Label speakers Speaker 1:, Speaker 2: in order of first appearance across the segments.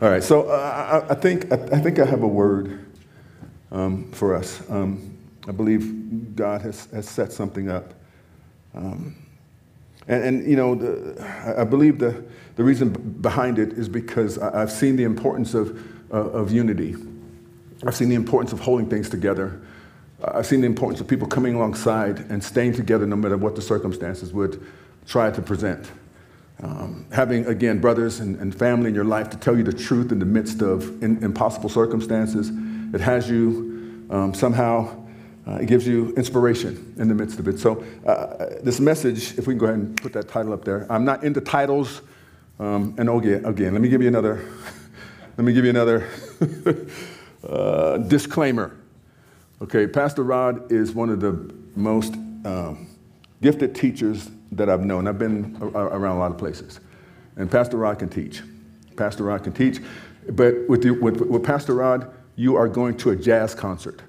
Speaker 1: All right, so I think I have a word for us. I believe God has set something up, and you know, I believe the reason behind it is because I've seen the importance of unity. I've seen the importance of holding things together. I've seen the importance of people coming alongside and staying together no matter what the circumstances would try to present. Having, again, brothers and family in your life to tell you the truth in the midst of impossible circumstances. It has you somehow, it gives you inspiration in the midst of it. So this message, if we can go ahead and put that title up there. I'm not into titles. And again, let me give you another, disclaimer. Okay, Pastor Rod is one of the most gifted teachers that I've known. I've been around a lot of places. And Pastor Rod can teach. Pastor Rod can teach. But with Pastor Rod, you are going to a jazz concert.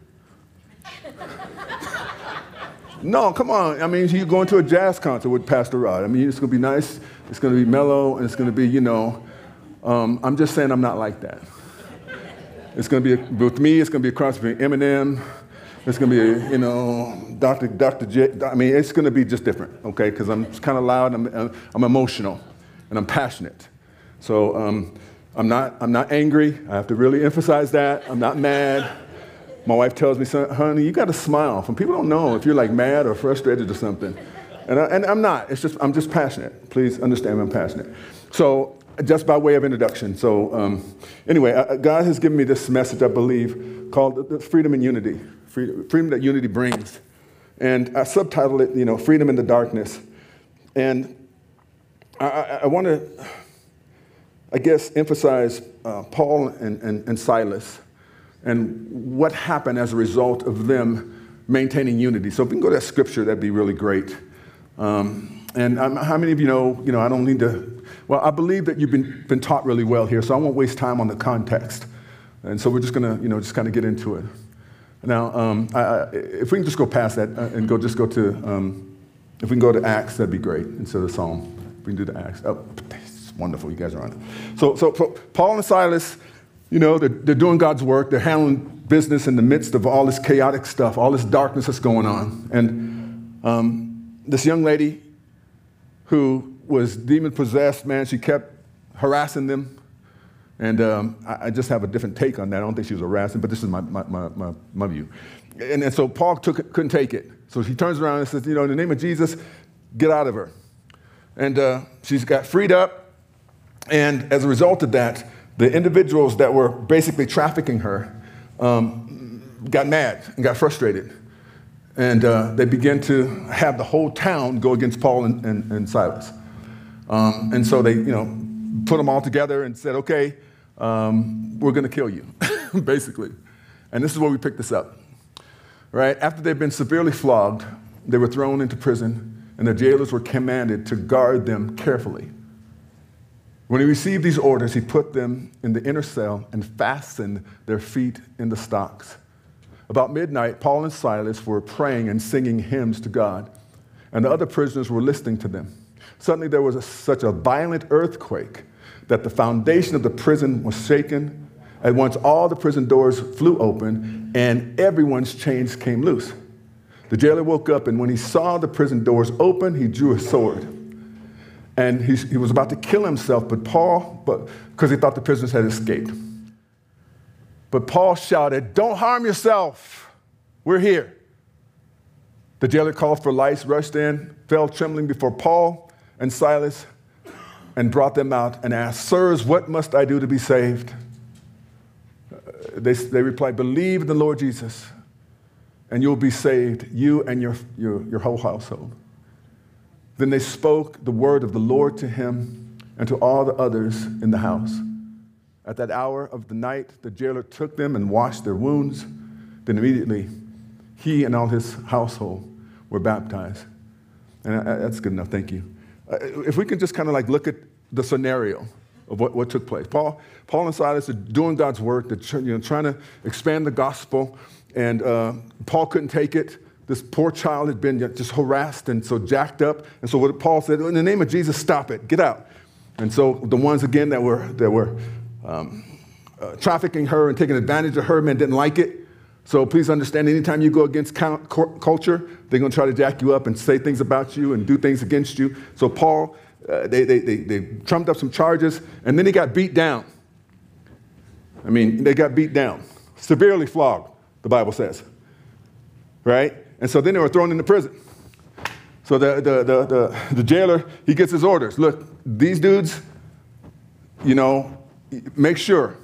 Speaker 1: No, come on. I mean, you're going to a jazz concert with Pastor Rod. I mean, it's going to be nice. It's going to be mellow. And it's going to be, you know, I'm just saying I'm not like that. It's going to be, with me, it's going to be a cross between Eminem. It's going to be, you know, Dr. J. I mean, it's going to be just different, okay? Because I'm kind of loud, I'm emotional, and I'm passionate. So I'm not angry. I have to really emphasize that. I'm not mad. My wife tells me, honey, you got to smile. People don't know if you're like mad or frustrated or something. And I'm not. I'm just passionate. Please understand I'm passionate. So just by way of introduction. So anyway, God has given me this message, I believe, called Freedom and Unity. Freedom that unity brings. And I subtitled it, you know, Freedom in the Darkness. And I want to, I guess, emphasize Paul and Silas and what happened as a result of them maintaining unity. So if we can go to that scripture, that'd be really great. And how many of you know, I don't need to, well, I believe that you've been taught really well here, so I won't waste time on the context. And so we're just going to, just kind of get into it. Now, if we can just go past that and go to, if we can go to Acts, that'd be great, instead of Psalm. If we can do the Acts. Oh, it's wonderful, you guys are on it. So Paul and Silas, they're doing God's work. They're handling business in the midst of all this chaotic stuff, all this darkness that's going on. And this young lady who was demon-possessed, man, she kept harassing them. And I just have a different take on that. I don't think she was harassing, but this is my view. And so Paul couldn't take it. So he turns around and says, in the name of Jesus, get out of her. And she's got freed up. And as a result of that, the individuals that were basically trafficking her got mad and got frustrated. And they began to have the whole town go against Paul and Silas. And so they, put them all together and said, okay, we're going to kill you, basically. And this is where we pick this up, right? After they'd been severely flogged, they were thrown into prison, and the jailers were commanded to guard them carefully. When he received these orders, he put them in the inner cell and fastened their feet in the stocks. About midnight, Paul and Silas were praying and singing hymns to God, and the other prisoners were listening to them. Suddenly there was such a violent earthquake that the foundation of the prison was shaken. At once all the prison doors flew open and everyone's chains came loose. The jailer woke up, and when he saw the prison doors open, he drew a sword. And he was about to kill himself, because he thought the prisoners had escaped. But Paul shouted, "Don't harm yourself. We're here." The jailer called for lights, rushed in, fell trembling before Paul and Silas, and brought them out and asked, "Sirs, what must I do to be saved?" They replied, "Believe in the Lord Jesus, and you'll be saved, you and your whole household." Then they spoke the word of the Lord to him and to all the others in the house. At that hour of the night, the jailer took them and washed their wounds. Then immediately, he and all his household were baptized. And that's good enough, thank you. If we can just kind of look at the scenario of what took place. Paul and Silas are doing God's work. They're trying to expand the gospel. And Paul couldn't take it. This poor child had been just harassed and so jacked up. And so what Paul said, in the name of Jesus, stop it, get out. And so the ones, again, that were trafficking her and taking advantage of her. Men didn't like it. So please understand, anytime you go against culture, they're going to try to jack you up and say things about you and do things against you. So Paul, they trumped up some charges, and then he got beat down. I mean, they got beat down, severely flogged, the Bible says, right? And so then they were thrown into prison. So the jailer, he gets his orders. Look, these dudes, make sure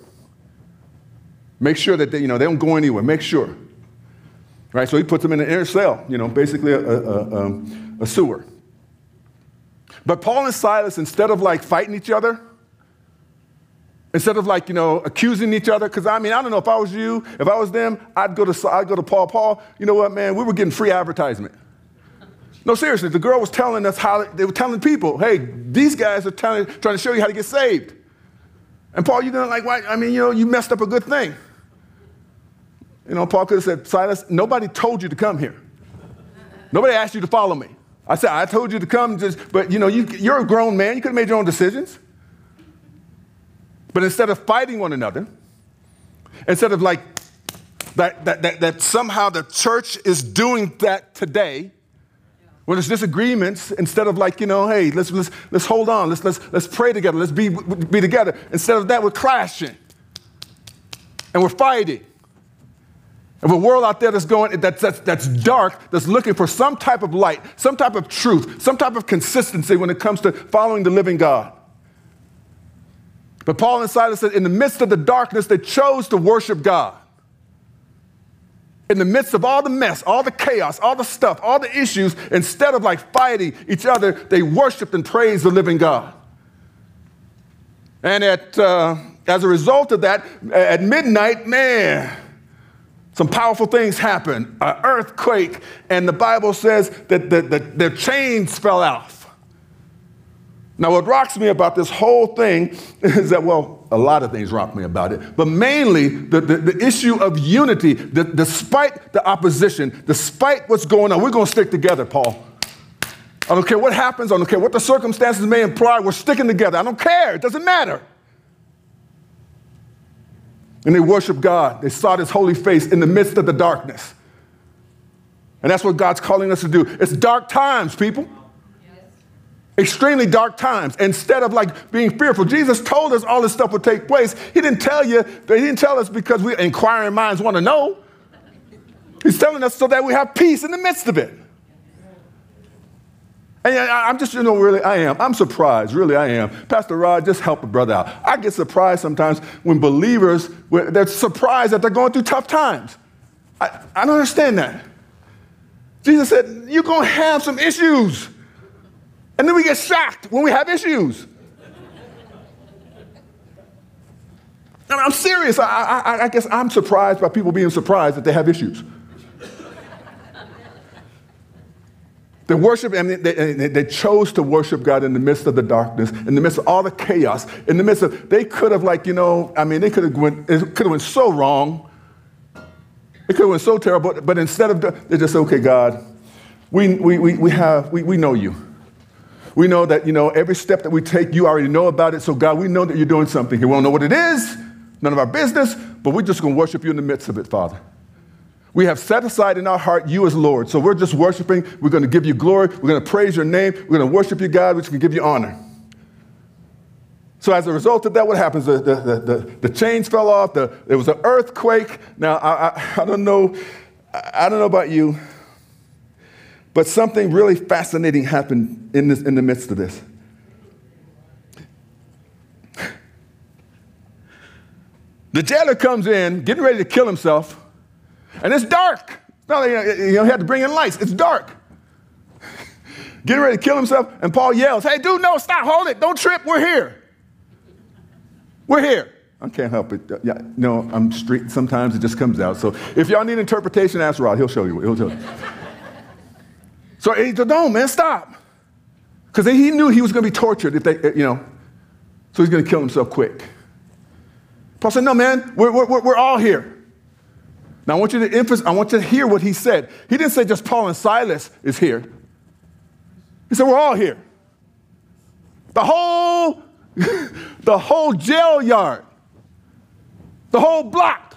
Speaker 1: that they don't go anywhere. Make sure, right? So he puts them in an inner cell, basically a sewer. But Paul and Silas, instead of like fighting each other, instead of like accusing each other, because I don't know, if I was you, if I was them, I'd go to Paul. Paul, you know what, man? We were getting free advertisement. No, seriously, the girl was telling us they were telling people, hey, these guys are trying to show you how to get saved. And Paul, you're gonna why? You messed up a good thing. Paul could have said, Silas, nobody told you to come here. Nobody asked you to follow me. I said, I told you to come, but you're a grown man. You could have made your own decisions. But instead of fighting one another, instead of that somehow the church is doing that today, when there's disagreements, instead of hey, let's hold on, let's pray together, let's be together. Instead of that, we're clashing and we're fighting. Of a world out there that's dark, that's looking for some type of light, some type of truth, some type of consistency when it comes to following the living God. But Paul and Silas said, in the midst of the darkness, they chose to worship God. In the midst of all the mess, all the chaos, all the stuff, all the issues, instead of fighting each other, they worshiped and praised the living God. And as a result of that, at midnight, man, some powerful things happened. An earthquake, and the Bible says that their chains fell off. Now, what rocks me about this whole thing is that, a lot of things rock me about it, but mainly the issue of unity, despite the opposition, despite what's going on, we're going to stick together, Paul. I don't care what happens. I don't care what the circumstances may imply. We're sticking together. I don't care. It doesn't matter. And they worshiped God. They sought his holy face in the midst of the darkness. And that's what God's calling us to do. It's dark times, people. Yes. Extremely dark times. Instead of being fearful, Jesus told us all this stuff would take place. He didn't tell us because we inquiring minds want to know. He's telling us so that we have peace in the midst of it. And I'm just, really, I am. I'm surprised, really, I am. Pastor Rod, just help a brother out. I get surprised sometimes when believers, they're surprised that they're going through tough times. I don't understand that. Jesus said, you're going to have some issues. And then we get shocked when we have issues. And I'm serious. I guess I'm surprised by people being surprised that they have issues. They worship, and they chose to worship God in the midst of the darkness, in the midst of all the chaos, in the midst of, they could have it could have went so wrong. It could have went so terrible, but instead of, they just said, okay, God, we know you. We know that, every step that we take, you already know about it. So God, we know that you're doing something here. We don't know what it is, none of our business, but we're just going to worship you in the midst of it, Father. We have set aside in our heart you as Lord. So we're just worshiping. We're going to give you glory. We're going to praise your name. We're going to worship you, God, which can give you honor. So as a result of that, what happens? The chains fell off. There was an earthquake. Now, I don't know about you, but something really fascinating happened in the midst of this. The jailer comes in, getting ready to kill himself. And it's dark. No, he had to bring in lights. It's dark. Getting ready to kill himself, and Paul yells, hey, dude, no, stop, hold it. Don't trip. We're here. We're here. I can't help it. I'm street. Sometimes it just comes out. So if y'all need interpretation, ask Rod. He'll show you. He'll tell you. So he said, no, man, stop. Because he knew he was going to be tortured if they, so he's going to kill himself quick. Paul said, no, man, we're all here. Now, I want you to hear what he said. He didn't say just Paul and Silas is here. He said, we're all here. The whole jail yard The whole block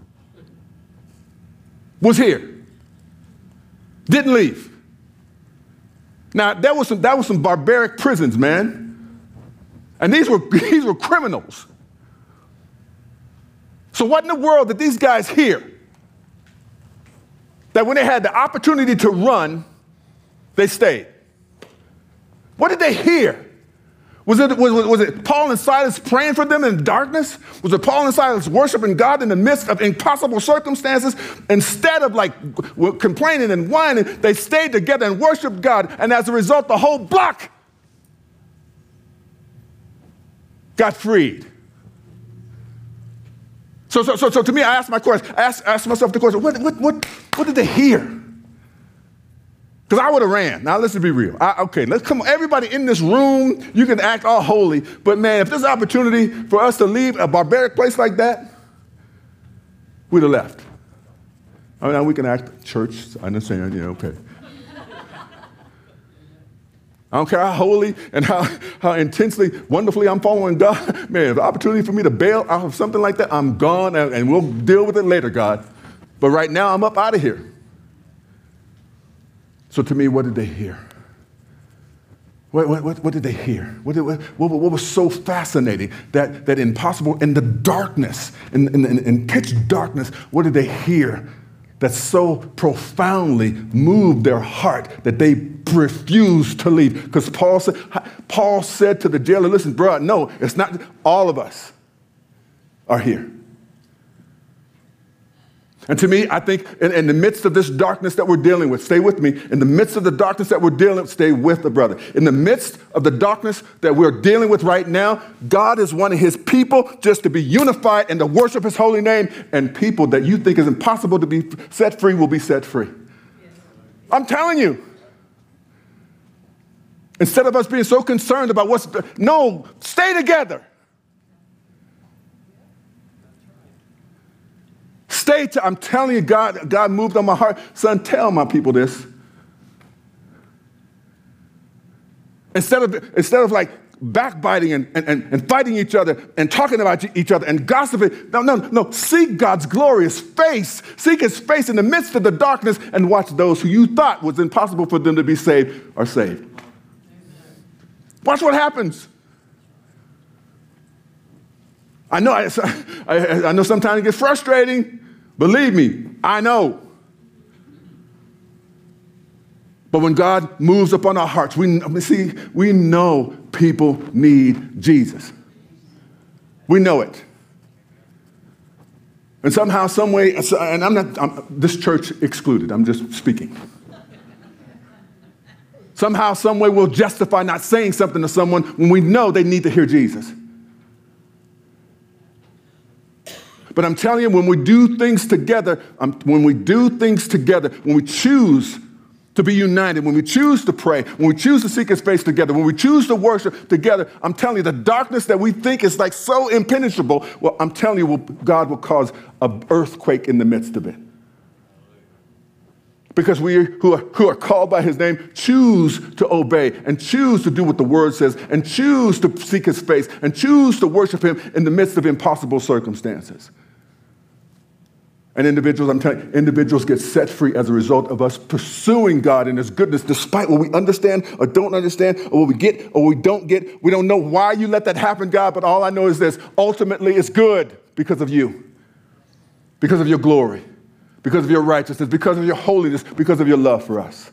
Speaker 1: was here. Didn't leave. Now, that was some barbaric prisons, man. And these were criminals. So what in the world did these guys hear? That when they had the opportunity to run, they stayed. What did they hear? Was it Paul and Silas praying for them in darkness? Was it Paul and Silas worshiping God in the midst of impossible circumstances? Instead of like complaining and whining, they stayed together and worshiped God. And as a result, the whole block got freed. So to me, I asked myself the question, what did they hear? Because I would have ran. Now, let's be real. Let's come on. Everybody in this room, you can act all holy. But, man, if there's an opportunity for us to leave a barbaric place like that, we'd have left. I mean, now we can act church. I understand, okay. I don't care how holy and how intensely, wonderfully I'm following God. Man, if the opportunity for me to bail out of something like that, I'm gone, and we'll deal with it later, God. But right now, I'm up out of here. So to me, what did they hear? What did they hear? What was so fascinating that impossible in the darkness, in pitch darkness, what did they hear that so profoundly moved their heart that they refused to leave? Because Paul said to the jailer, listen, bro, no, it's not all of us are here. And to me, I think in the midst of this darkness that we're dealing with, stay with me, in the midst of the darkness that we're dealing with, stay with the brother. In the midst of the darkness that we're dealing with right now, God is wanting his people just to be unified and to worship his holy name, and people that you think is impossible to be set free will be set free. I'm telling you. Instead of us being so concerned about no, stay together. I'm telling you, God moved on my heart. Son, tell my people this. Instead of like backbiting and fighting each other and talking about each other and gossiping, no. Seek God's glorious face. Seek his face in the midst of the darkness and watch those who you thought was impossible for them to be saved are saved. Watch what happens. I know sometimes it gets frustrating. Believe me, I know. But when God moves upon our hearts, we know people need Jesus. We know it. And somehow, some way, and I'm this church excluded, I'm just speaking. Somehow, some way we'll justify not saying something to someone when we know they need to hear Jesus. But I'm telling you, when we do things together, when we choose to be united, when we choose to pray, when we choose to seek his face together, when we choose to worship together, I'm telling you, the darkness that we think is like so impenetrable, well, I'm telling you, God will cause an earthquake in the midst of it. Because we who are called by his name choose to obey and choose to do what the word says and choose to seek his face and choose to worship him in the midst of impossible circumstances. And individuals get set free as a result of us pursuing God in his goodness, despite what we understand or don't understand, or what we get or we don't get. We don't know why you let that happen, God, but all I know is this: ultimately it's good because of you, because of your glory, because of your righteousness, because of your holiness, because of your love for us.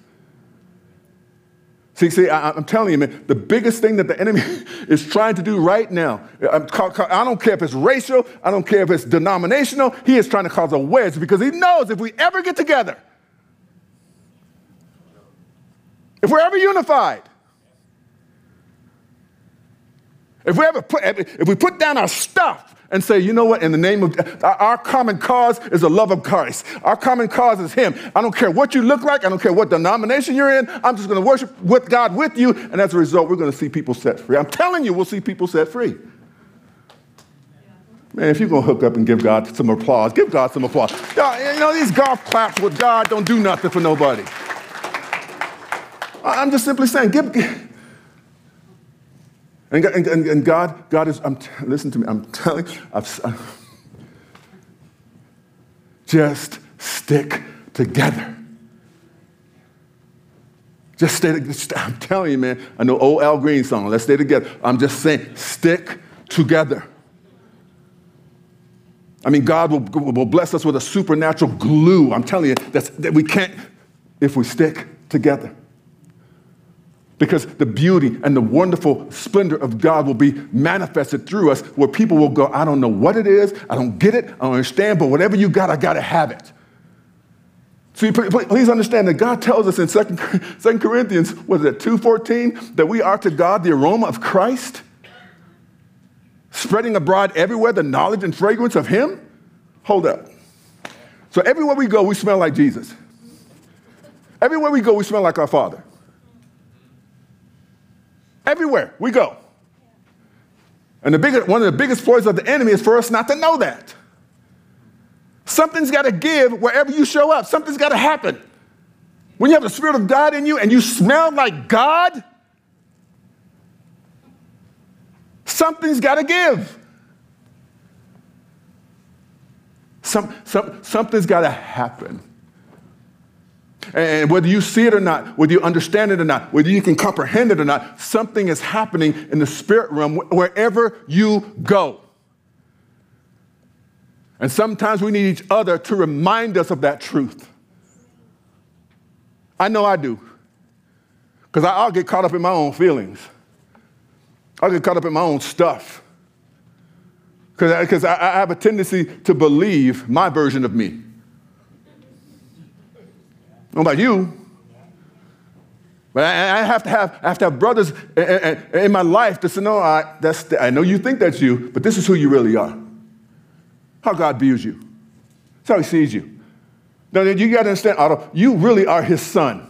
Speaker 1: See, I'm telling you, man, the biggest thing that the enemy is trying to do right now, I don't care if it's racial, I don't care if it's denominational, he is trying to cause a wedge because he knows if we ever get together, if we're ever unified, if we put down our stuff and say, you know what, in the name of, our common cause is the love of Christ. Our common cause is him. I don't care what you look like. I don't care what denomination you're in. I'm just going to worship with God with you. And as a result, we're going to see people set free. I'm telling you, we'll see people set free. Man, if you're going to hook up and give God some applause, give God some applause. These golf claps with God don't do nothing for nobody. I'm just simply saying, And God is, listen to me, I'm telling you, Just stick together. Just stay together. I'm telling you, man, I know old Al Green song, let's stay together. I'm just saying, stick together. I mean, God will bless us with a supernatural glue. I'm telling you, that we can't if we stick together. Because the beauty and the wonderful splendor of God will be manifested through us, where people will go, I don't know what it is, I don't get it, I don't understand, but whatever you got, I got to have it. See, please understand that God tells us in 2 Corinthians, what is it, 2:14, that we are to God the aroma of Christ, spreading abroad everywhere the knowledge and fragrance of him. Hold up. So everywhere we go, we smell like Jesus. Everywhere we go, we smell like our Father. Everywhere we go. And one of the biggest ploys of the enemy is for us not to know that. Something's got to give wherever you show up. Something's got to happen. When you have the Spirit of God in you and you smell like God, something's got to give. Something's got to happen. And whether you see it or not, whether you understand it or not, whether you can comprehend it or not, something is happening in the spirit realm wherever you go. And sometimes we need each other to remind us of that truth. I know I do. Because I'll get caught up in my own feelings. I'll get caught up in my own stuff. Because I have a tendency to believe my version of me. I don't know about you. But I have to have brothers in my life that say, no, I know you think that's you, but this is who you really are. How God views you. That's how he sees you. Now, you got to understand, Otto, you really are his son.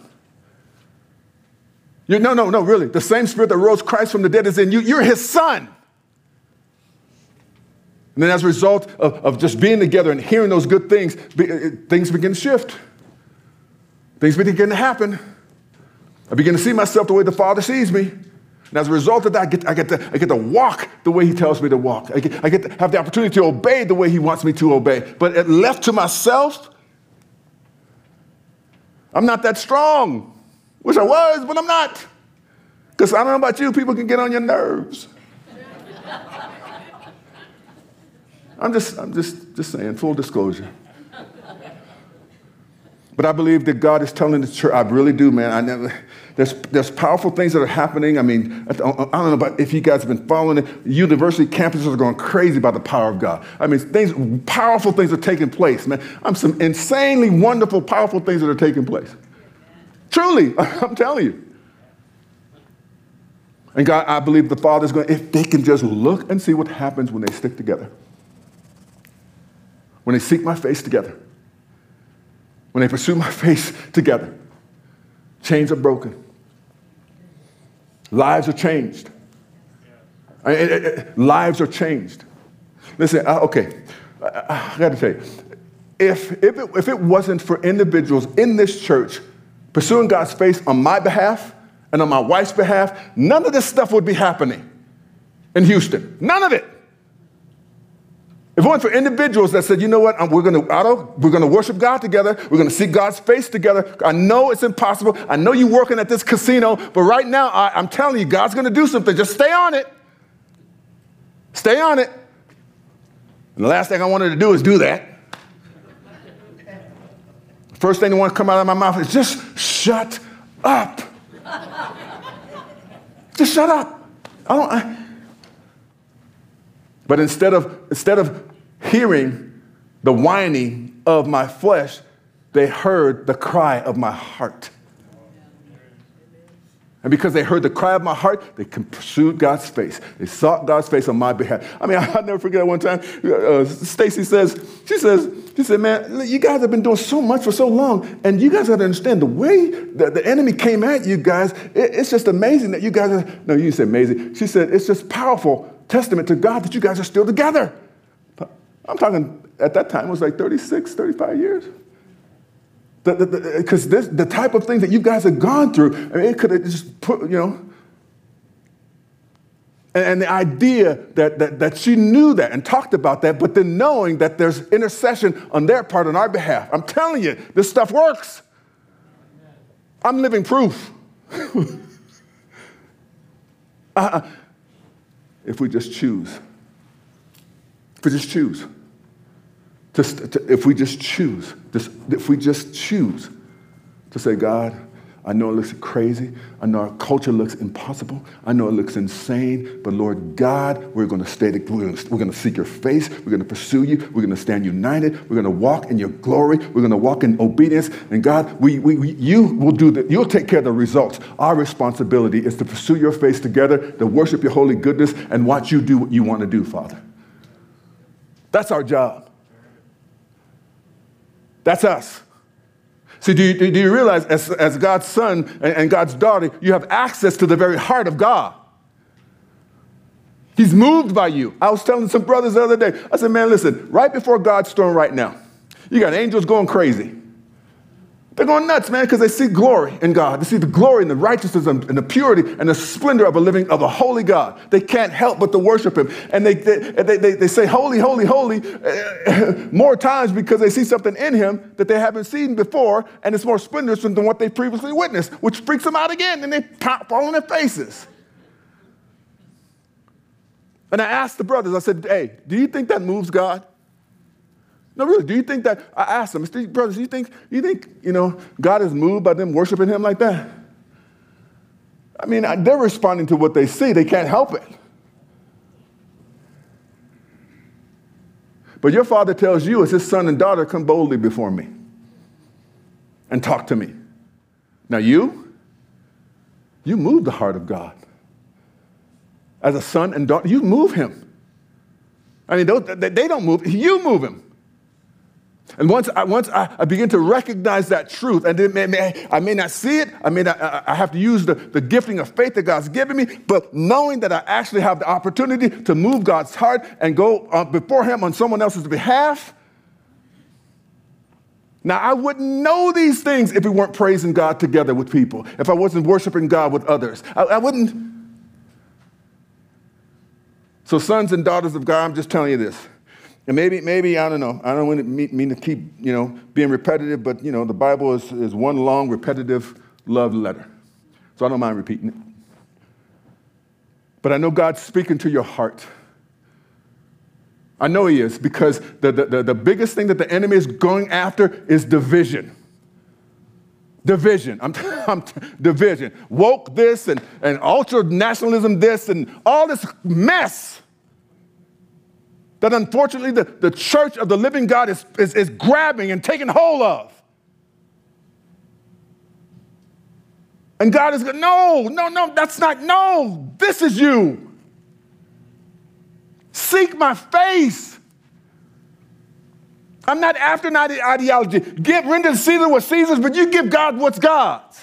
Speaker 1: No, really. The same spirit that rose Christ from the dead is in you. You're his son. And then as a result of just being together and hearing those good things, things begin to shift. Things begin to happen. I begin to see myself the way the Father sees me. And as a result of that, I get to walk the way he tells me to walk. I get to have the opportunity to obey the way he wants me to obey. But left to myself, I'm not that strong. Wish I was, but I'm not. Because I don't know about you, people can get on your nerves. I'm just saying, full disclosure. But I believe that God is telling the church, I really do, man. There's powerful things that are happening. I mean, I don't know about if you guys have been following it. University campuses are going crazy about the power of God. I mean, powerful things are taking place, man. Some insanely wonderful, powerful things that are taking place. Truly, I'm telling you. And God, I believe the Father's going, if they can just look and see what happens when they stick together. When they seek my face together. When they pursue my face together. Chains are broken. Lives are changed. Lives are changed. Listen, okay, I got to tell you, if it wasn't for individuals in this church pursuing God's face on my behalf and on my wife's behalf, none of this stuff would be happening in Houston. None of it. If it weren't for individuals that said, you know what, we're going to worship God together. We're going to seek God's face together. I know it's impossible. I know you're working at this casino, but right now, I'm telling you, God's going to do something. Just stay on it. Stay on it. And the last thing I wanted to do is do that. The first thing that wants to come out of my mouth is just shut up. Just shut up. But instead of hearing the whining of my flesh, they heard the cry of my heart. And because they heard the cry of my heart, they pursued God's face. They sought God's face on my behalf. I mean, I'll never forget one time, Stacy she said, man, you guys have been doing so much for so long, and you guys got to understand the way the enemy came at you guys, it's just amazing that you guys are, no, you said amazing. She said, it's just powerful testament to God that you guys are still together. I'm talking, at that time, it was like 36, 35 years. Because the type of things that you guys have gone through, I mean, it could have just put, And the idea that she knew that and talked about that, but then knowing that there's intercession on their part, on our behalf. I'm telling you, this stuff works. I'm living proof. If we just choose. If we just choose. If we just choose to say, God, I know it looks crazy. I know our culture looks impossible. I know it looks insane. But Lord God, we're going to stay. We're going to seek your face. We're going to pursue you. We're going to stand united. We're going to walk in your glory. We're going to walk in obedience. And God, you will do that. You'll take care of the results. Our responsibility is to pursue your face together, to worship your holy goodness, and watch you do what you want to do, Father. That's our job. That's us. See, do you realize as God's son and God's daughter, you have access to the very heart of God. He's moved by you. I was telling some brothers the other day, I said, man, listen, right before God's throne right now, you got angels going crazy. They're going nuts, man, because they see glory in God. They see the glory and the righteousness and the purity and the splendor of a holy God. They can't help but to worship him. And they say, holy, holy, holy, more times because they see something in him that they haven't seen before, and it's more splendorous than what they previously witnessed, which freaks them out again, and they fall on their faces. And I asked the brothers, I said, hey, do you think that moves God? No, really, do you think that, I asked them, brothers, do you think, God is moved by them worshiping him like that? I mean, they're responding to what they see. They can't help it. But your Father tells you as his son and daughter, come boldly before me and talk to me. Now you move the heart of God. As a son and daughter, you move him. I mean, they don't move, you move him. And once I begin to recognize that truth, and I may not see it, I have to use the gifting of faith that God's given me, but knowing that I actually have the opportunity to move God's heart and go before him on someone else's behalf. Now, I wouldn't know these things if we weren't praising God together with people, if I wasn't worshiping God with others. I wouldn't. So sons and daughters of God, I'm just telling you this. And maybe, I don't know. I don't want to mean to keep, being repetitive, but, the Bible is one long, repetitive love letter. So I don't mind repeating it. But I know God's speaking to your heart. I know he is, because the biggest thing that the enemy is going after is division. Division. Division. Woke this and ultra-nationalism this and all this mess that unfortunately the church of the living God is grabbing and taking hold of. And God is going, no, that's not, no, this is you. Seek my face. I'm not after an ideology. Render to Caesar what's Caesar's, but you give God what's God's.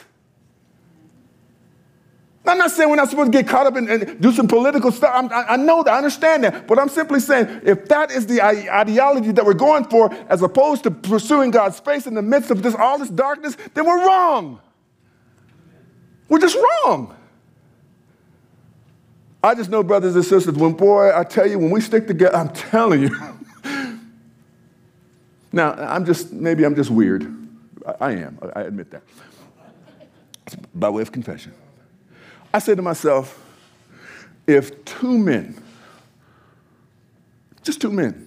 Speaker 1: I'm not saying we're not supposed to get caught up and do some political stuff. I know that. I understand that. But I'm simply saying if that is the ideology that we're going for as opposed to pursuing God's face in the midst of all this darkness, then we're wrong. We're just wrong. I just know, brothers and sisters, I tell you, when we stick together, I'm telling you. Now, maybe I'm just weird. I am. I admit that. It's by way of confession. I said to myself, if two men, just two men,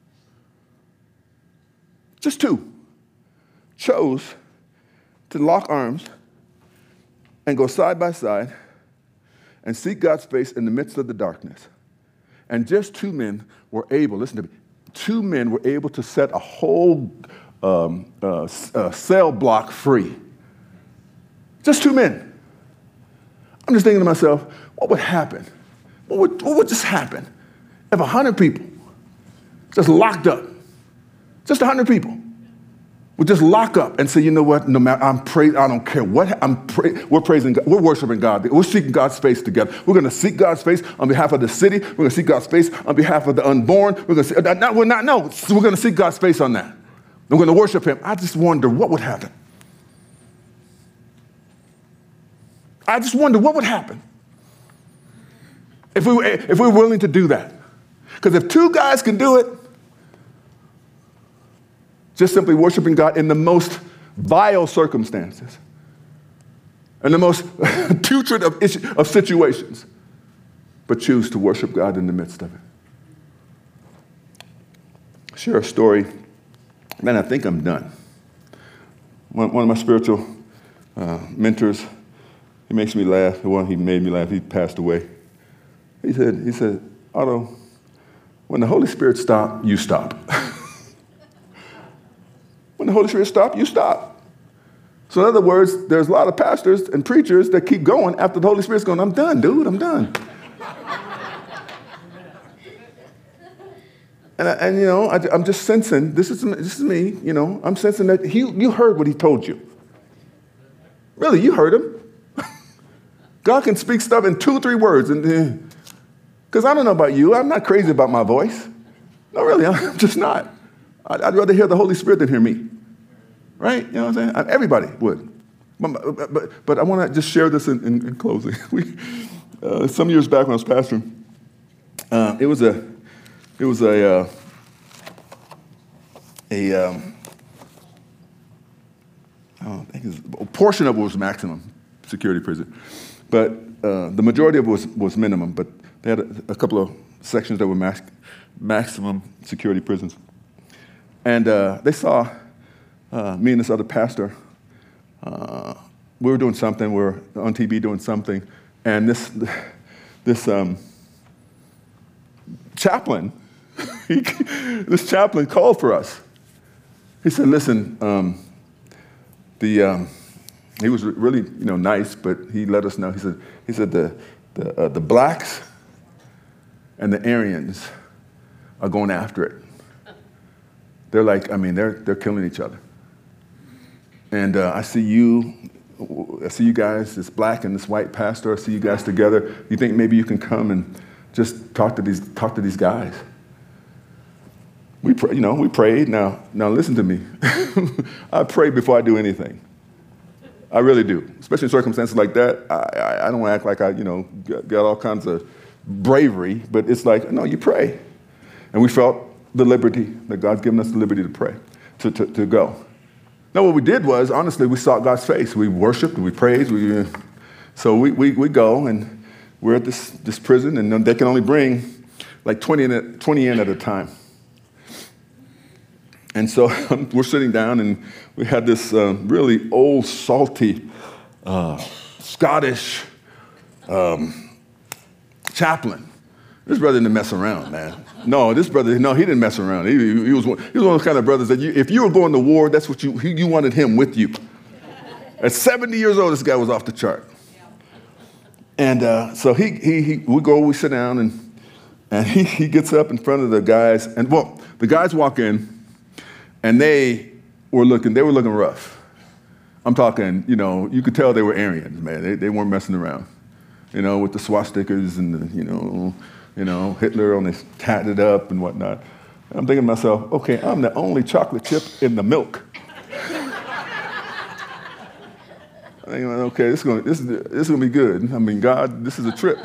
Speaker 1: just two, chose to lock arms and go side by side and seek God's face in the midst of the darkness, and just two men were able, listen to me, two men were able to set a whole cell block free. Just two men. I'm just thinking to myself, what would happen? What would just happen if 100 people just locked up, just 100 people would just lock up and say, you know what, no matter, I don't care what, we're praising God, we're worshiping God, we're seeking God's face together. We're going to seek God's face on behalf of the city. We're going to seek God's face on behalf of the unborn. We're going to seek God's face on that. We're going to worship him. I just wonder what would happen. I just wonder what would happen If we're willing to do that. Because if two guys can do it, just simply worshiping God in the most vile circumstances, in the most putrid of situations, but choose to worship God in the midst of it. Share a story, and I think I'm done. One of my spiritual mentors, he makes me laugh. Well, he made me laugh. He passed away. He said, Otto, when the Holy Spirit stops, you stop. When the Holy Spirit stops, you stop. So in other words, there's a lot of pastors and preachers that keep going after the Holy Spirit's going, I'm done, dude, I'm done. And you know, I'm just sensing, this is me, you know, I'm sensing that you heard what he told you. Really, you heard him. God can speak stuff in 2 or 3 words. Because I don't know about you, I'm not crazy about my voice. No, really, I'm just not. I'd rather hear the Holy Spirit than hear me. Right? You know what I'm saying? Everybody would. But I want to just share this in closing. Some years back when I was pastoring, it was a portion of it was maximum security prison, but the majority of it was minimum. But they had a couple of sections that were maximum security prisons, and they saw me and this other pastor. We were doing something. We were on TV doing something, and this chaplain. This chaplain called for us. He said, listen, he was really, nice, but he let us know. He said the blacks and the Aryans are going after it. They're like, they're killing each other. And I see you guys, this black and this white pastor. I see you guys together. You think maybe you can come and just talk to these guys? We prayed. Now listen to me. I pray before I do anything. I really do, especially in circumstances like that. I don't act like I, got all kinds of bravery, but it's like, no, you pray. And we felt the liberty that God's given us the liberty to pray, to go. Now, what we did was, honestly, we sought God's face. We worshiped, we praised. So we go, and we're at this prison, and they can only bring like 20 in at a time. And so we're sitting down, and we had this really old, salty, Scottish chaplain. This brother didn't mess around, man. No, he didn't mess around. He was one of those kind of brothers that if you were going to war, that's what you wanted him with you. At 70 years old, this guy was off the chart. And so we sit down, and he gets up in front of the guys, and the guys walk in. And they were looking rough. I'm talking, you could tell they were Aryans, man. They weren't messing around, with the swastikas and the, Hitler on his tatted up and whatnot. And I'm thinking to myself, okay, I'm the only chocolate chip in the milk. I'm thinking, okay, this is gonna be good. God, this is a trip.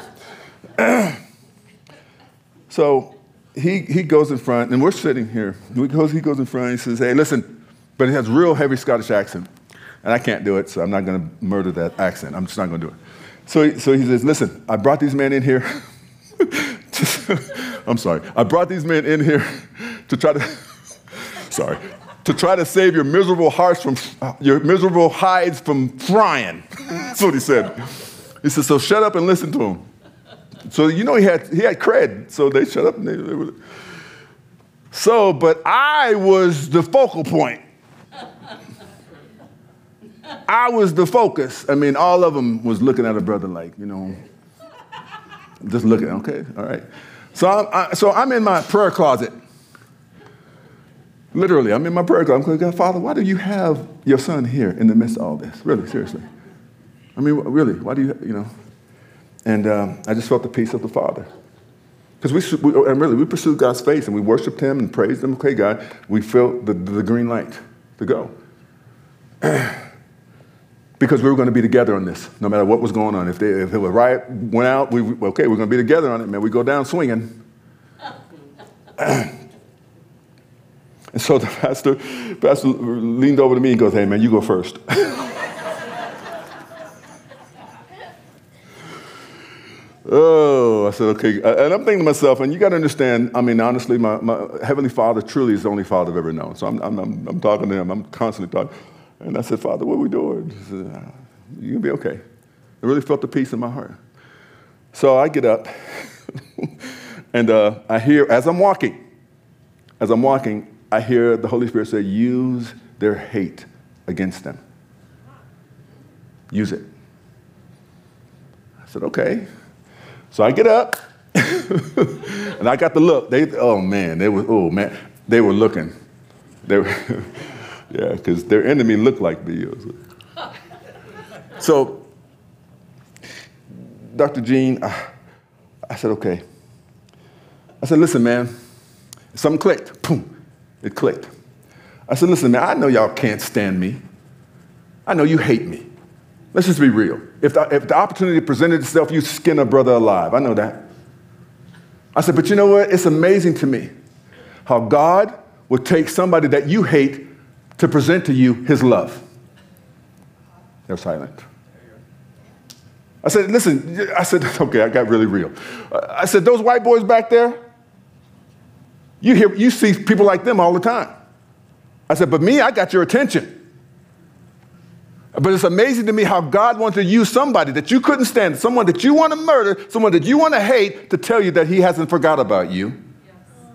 Speaker 1: So. He goes in front, and we're sitting here. He goes in front, and he says, hey, listen, but he has a real heavy Scottish accent. And I can't do it, so I'm not going to murder that accent. I'm just not going to do it. So he says, listen, I brought these men in here. I'm sorry. I brought these men in here to try to save your miserable hides from frying. That's what he said. He said, so shut up and listen to him. So he had cred, so they shut up. But I was the focal point. I was the focus. All of them was looking at a brother like, just looking. Okay, all right. So I'm in my prayer closet. Literally, I'm in my prayer closet. I'm going, Father, why do you have your son here in the midst of all this? Really, seriously. Really, why do you? And I just felt the peace of the Father. Because we pursued God's face, and we worshiped him and praised him. Okay, God, we felt the green light to go. because we were going to be together on this, no matter what was going on. If a riot went out, we're going to be together on it, man. We go down swinging. And so the pastor leaned over to me and goes, hey, man, you go first. Oh, I said, okay. And I'm thinking to myself, and you got to understand, I mean, honestly, my Heavenly Father truly is the only Father I've ever known. So I'm talking to him. I'm constantly talking. And I said, Father, what are we doing? He said, you're going to be okay. I really felt the peace in my heart. So I get up, and I hear, as I'm walking, I hear the Holy Spirit say, use their hate against them. Use it. I said, okay. So I get up, and I got the look. They were looking. They were, yeah, because their enemy looked like me. So, Dr. Gene, I said, okay. I said, listen, man, something clicked. Boom, it clicked. I said, listen, man, I know y'all can't stand me. I know you hate me. Let's just be real. If the opportunity presented itself, you skin a brother alive. I know that. I said, but you know what? It's amazing to me how God would take somebody that you hate to present to you his love. They're silent. I said, listen, okay, I got really real. I said, those white boys back there, you see people like them all the time. I said, but me, I got your attention. But it's amazing to me how God wants to use somebody that you couldn't stand, someone that you want to murder, someone that you want to hate, to tell you that he hasn't forgot about you. Yes.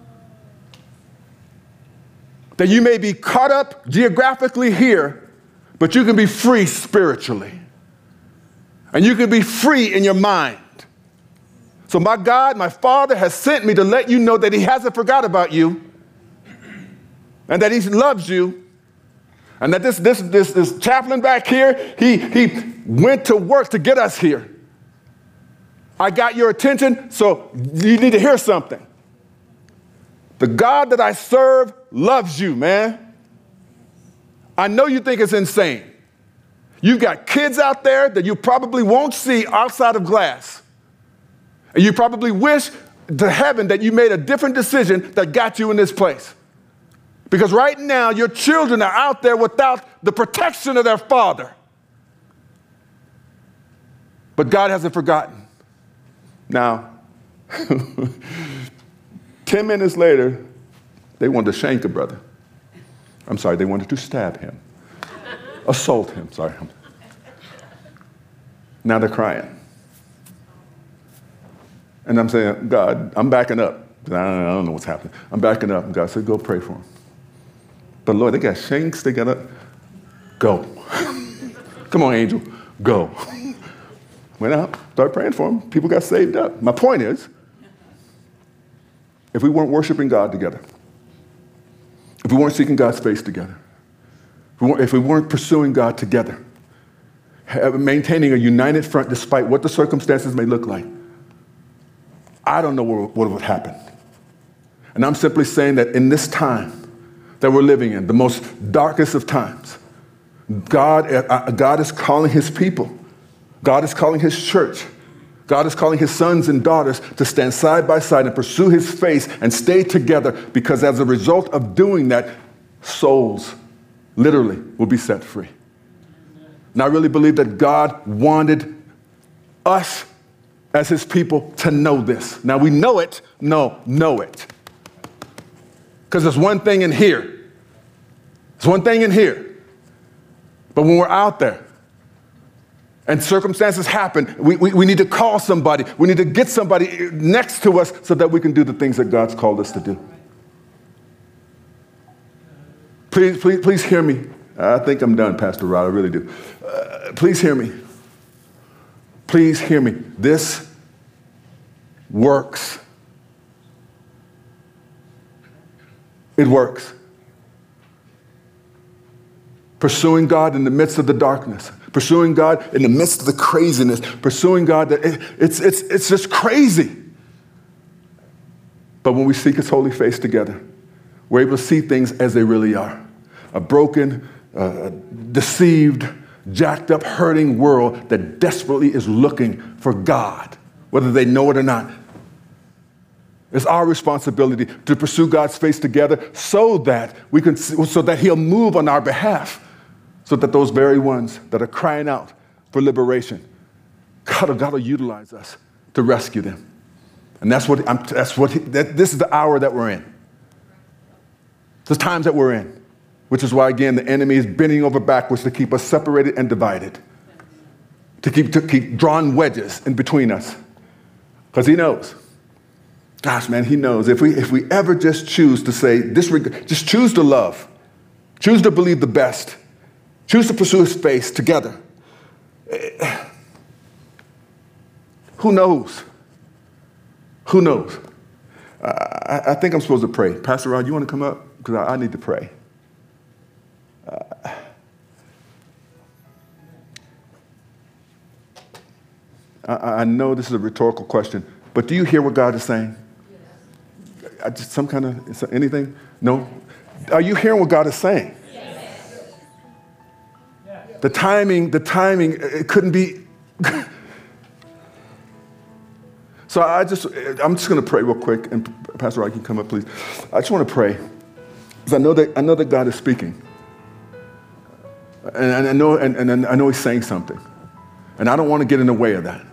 Speaker 1: That you may be caught up geographically here, but you can be free spiritually. And you can be free in your mind. So my God, my Father has sent me to let you know that he hasn't forgot about you and that he loves you. And that this chaplain back here, he went to work to get us here. I got your attention, so you need to hear something. The God that I serve loves you, man. I know you think it's insane. You've got kids out there that you probably won't see outside of glass. And you probably wish to heaven that you made a different decision that got you in this place. Because right now, your children are out there without the protection of their father. But God hasn't forgotten. Now, 10 minutes later, they wanted to shank a brother. I'm sorry, they wanted to stab him. Assault him, sorry. Now they're crying. And I'm saying, God, I'm backing up. I don't know what's happening. I'm backing up. And God said, go pray for him. But Lord, they got shanks, they got to go. Come on, angel, go. Went out, started praying for them. People got saved up. My point is, if we weren't worshiping God together, if we weren't seeking God's face together, if we weren't pursuing God together, maintaining a united front despite what the circumstances may look like, I don't know what would happen. And I'm simply saying that in this time that we're living in, the most darkest of times, God is calling his people. God is calling his church. God is calling his sons and daughters to stand side by side and pursue his face and stay together, because as a result of doing that, souls literally will be set free. And I really believe that God wanted us as his people to know this. Now we know it. Know it. Because there's one thing in here. There's one thing in here. But when we're out there and circumstances happen, we need to call somebody. We need to get somebody next to us so that we can do the things that God's called us to do. Please hear me. I think I'm done, Pastor Rod. I really do. Please hear me. Please hear me. This works. It works. Pursuing God in the midst of the darkness. Pursuing God in the midst of the craziness. Pursuing God, it's just crazy. But when we seek his holy face together, we're able to see things as they really are. A broken, deceived, jacked up, hurting world that desperately is looking for God, whether they know it or not. It's our responsibility to pursue God's face together so that He'll move on our behalf, so that those very ones that are crying out for liberation, God will utilize us to rescue them. And this is the hour that we're in. The times that we're in, which is why, again, the enemy is bending over backwards to keep us separated and divided, to keep drawing wedges in between us, because he knows. Gosh, man, he knows. If we ever just choose to say, just choose to love, choose to believe the best, choose to pursue his face together, who knows? Who knows? I think I'm supposed to pray. Pastor Rod, you want to come up? Because I need to pray. I know this is a rhetorical question, but do you hear what God is saying? Yes. Anything? No? Are you hearing what God is saying? Yes. The timing, it couldn't be. So I'm just going to pray real quick, and Pastor Rod, can come up, please. I just want to pray, because I know that God is speaking, and I know He's saying something, and I don't want to get in the way of that.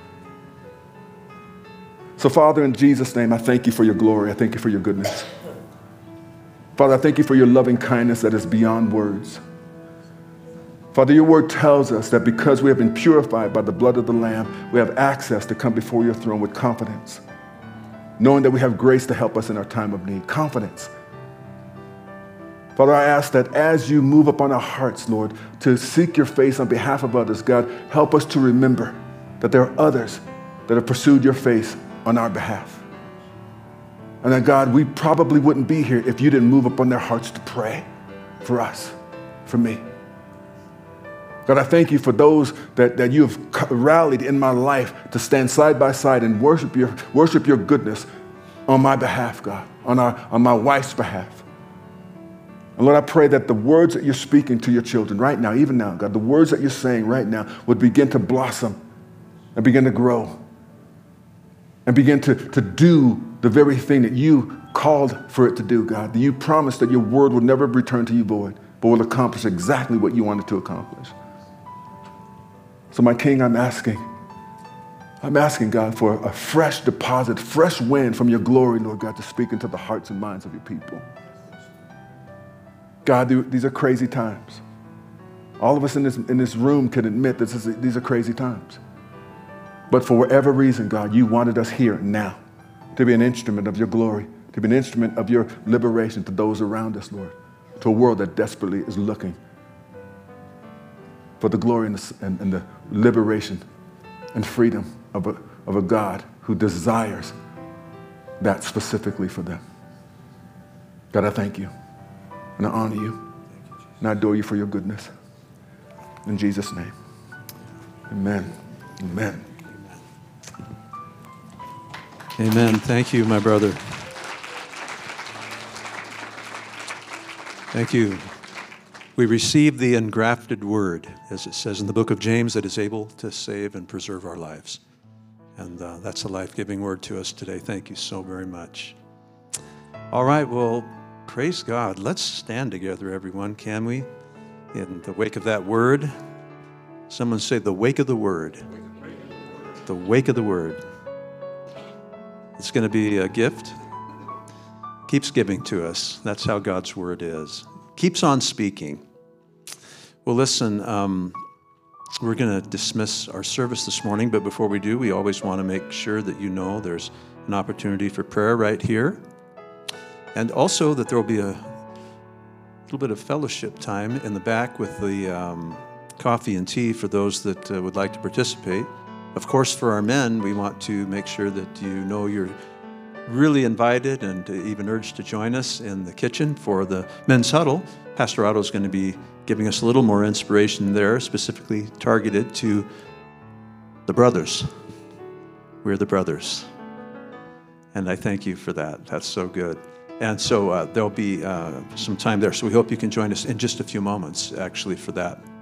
Speaker 1: So, Father, in Jesus' name, I thank you for your glory. I thank you for your goodness. Father, I thank you for your loving kindness that is beyond words. Father, your word tells us that because we have been purified by the blood of the Lamb, we have access to come before your throne with confidence, knowing that we have grace to help us in our time of need. Confidence. Father, I ask that as you move upon our hearts, Lord, to seek your face on behalf of others, God, help us to remember that there are others that have pursued your face on our behalf. And that, God, we probably wouldn't be here if you didn't move upon their hearts to pray for us, for me. God, I thank you for those that you have rallied in my life to stand side by side and worship your goodness on my behalf, God, on my wife's behalf. And Lord, I pray that the words that you're speaking to your children right now, even now, God, the words that you're saying right now would begin to blossom and begin to grow and begin to do the very thing that you called for it to do, God. That you promised that your word would never return to you void, but will accomplish exactly what you wanted to accomplish. So my King, I'm asking, God, for a fresh deposit, fresh wind from your glory, Lord God, to speak into the hearts and minds of your people. God, these are crazy times. All of us in this room can admit that these are crazy times. But for whatever reason, God, you wanted us here now to be an instrument of your glory, to be an instrument of your liberation to those around us, Lord, to a world that desperately is looking for the glory and the liberation and freedom of a God who desires that specifically for them. God, I thank you, and I honor you, and I adore you for your goodness. In Jesus' name, amen. Amen.
Speaker 2: Amen. Thank you, my brother. Thank you. We receive the engrafted word, as it says in the book of James, that is able to save and preserve our lives. And that's a life-giving word to us today. Thank you so very much. All right, well, praise God. Let's stand together, everyone, can we? In the wake of that word. Someone say, the wake of the word. The wake of the word. It's going to be a gift. Keeps giving to us. That's how God's word is. Keeps on speaking. Well, listen, we're going to dismiss our service this morning, but before we do, we always want to make sure that you know there's an opportunity for prayer right here, and also that there will be a little bit of fellowship time in the back with the coffee and tea for those that would like to participate. Of course, for our men, we want to make sure that you know you're really invited and even urged to join us in the kitchen for the men's huddle. Pastor Otto is going to be giving us a little more inspiration there, specifically targeted to the brothers. We're the brothers. And I thank you for that. That's so good. And so there'll be some time there. So we hope you can join us in just a few moments, actually, for that.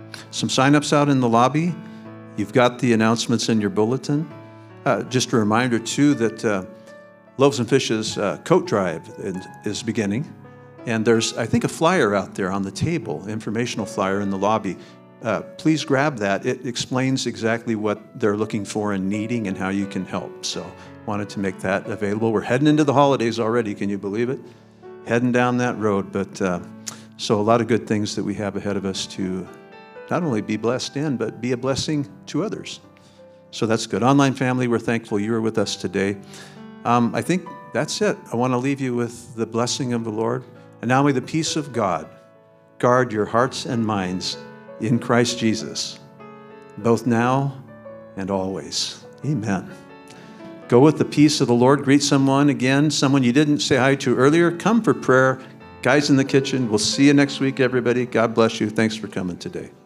Speaker 2: some sign-ups out in the lobby. You've got the announcements in your bulletin. Just a reminder, too, that Loaves and Fishes coat drive is beginning. And there's, I think, a flyer out there on the table, informational flyer in the lobby. Please grab that. It explains exactly what they're looking for and needing and how you can help. So wanted to make that available. We're heading into the holidays already. Can you believe it? Heading down that road. But so a lot of good things that we have ahead of us to not only be blessed in, but be a blessing to others. So that's good. Online family, we're thankful you are with us today. I think that's it. I want to leave you with the blessing of the Lord. And now may the peace of God guard your hearts and minds in Christ Jesus, both now and always. Amen. Go with the peace of the Lord. Greet someone again, someone you didn't say hi to earlier. Come for prayer. Guys in the kitchen, we'll see you next week, everybody. God bless you. Thanks for coming today.